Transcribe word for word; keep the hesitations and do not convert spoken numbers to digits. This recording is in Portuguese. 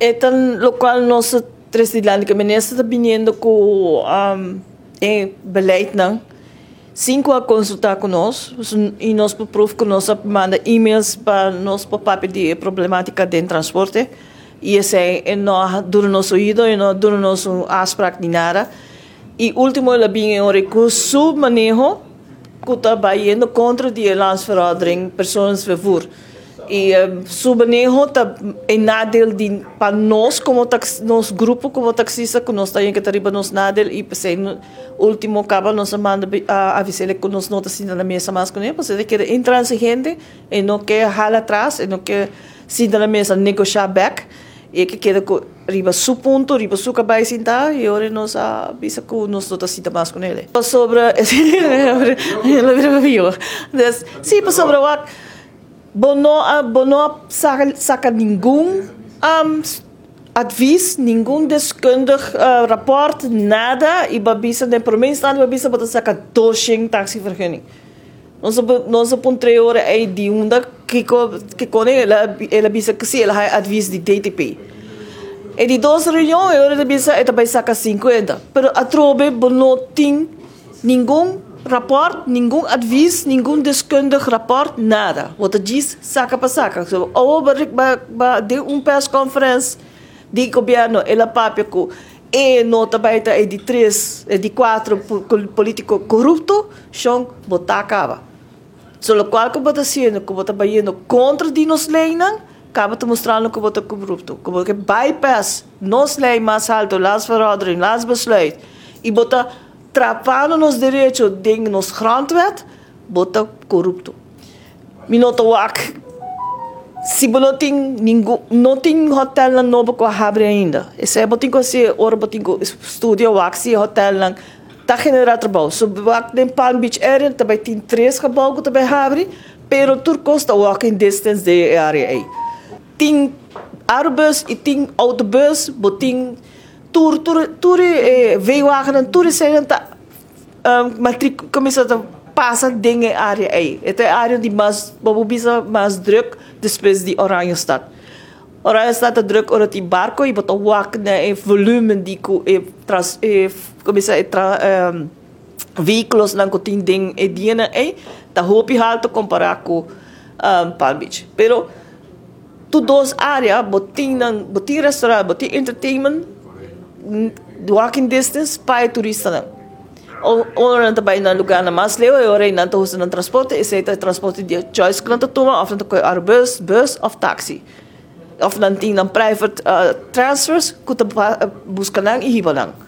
Então, lo qual nossa presidente ministra está vindo com um, em beleid não, cinco a consultar conosco e nós prova que nós manda e-mails para nós para pedir problemática de transporte e esse é não dura nosso ouvido e não dura nosso aspraak ni nada e último ela vinha ora com submanejo que está indo contra die landsverradering persoonsvervoer. E um, submanejo está em nadeel de para nós como tax, nós grupo como taxista que nós temos que arriba nos nadeel e pensei no último cabo nós manda a avisar que nós não está na mesa mais com ele, porque quer intransigente e não quer jalar atrás e não quer sentar na mesa negociar back e que quer que arriba su ponto, arriba su cabai sentar e agora nós avisa que nós não está mais com ele. Sobre sim, sobre o Bono, bono saca, saca nenhum um, advies, nenhum deskundig uh, rapport, nada. E babisa, de promeens staan, babisa, bota saca doshing taxivergunning. Nós nós op três horas aí de onda que que quando ela ela bisa que se ela hai advies de D T P. E de duas reuniões, ela bisa ela vai saca cinquenta. Pero a trobe bono ting nenhum rapport, nenhum advies, nenhum deskundig rapport, nada. Wat het diz, saca para saca. So, ou ba ba de um persconferência de governo, ela papia que e nota baita é de três, é de quatro político corrupto, são botar acaba. So, o qual que bota sendo, que bota baiano contra de nos lei não, acaba te mostrando que bota corrupto, que bota bypass nos lei mais alto, las verordening, las besluit, e bota travando nos direitos de nos grondwet, bota corrupto. Mi nota wak, se não tem ninguém, não tem hotel na novo que abre ainda. Esse é botinho se ora botinho estúdio wak se hotel lang tá generar trabalho. So wak den Palm Beach area também tem três cabos que também abre, pero tur costa walking distance de area aí. Tem aerobus e tem autobus, botinho Tur, tur, tur, eh, veewagen, tur zijn dat um, matric, começa a passar dentro da área aí. Esta é a área de mais, babubisa mais druk, depois de Oranjestad. Oranjestad é druk, ora die barco e bota wak na e volume de ko e trans e começa a tra um, veículos lang ko tin ding e diena aí, tá hopi alto comparar com um, Palm Beach. Pero tu dos áreas, botin nang botin restaurant, botin entertainment walking distance para turista não. Ou ou não também na lugar na mais leu e ora não tô usando transporte, esse é transporte de choice que não tô toma, of não é bus, bus of taxi. Of não tem private uh, transfers que tu busca não e riba não.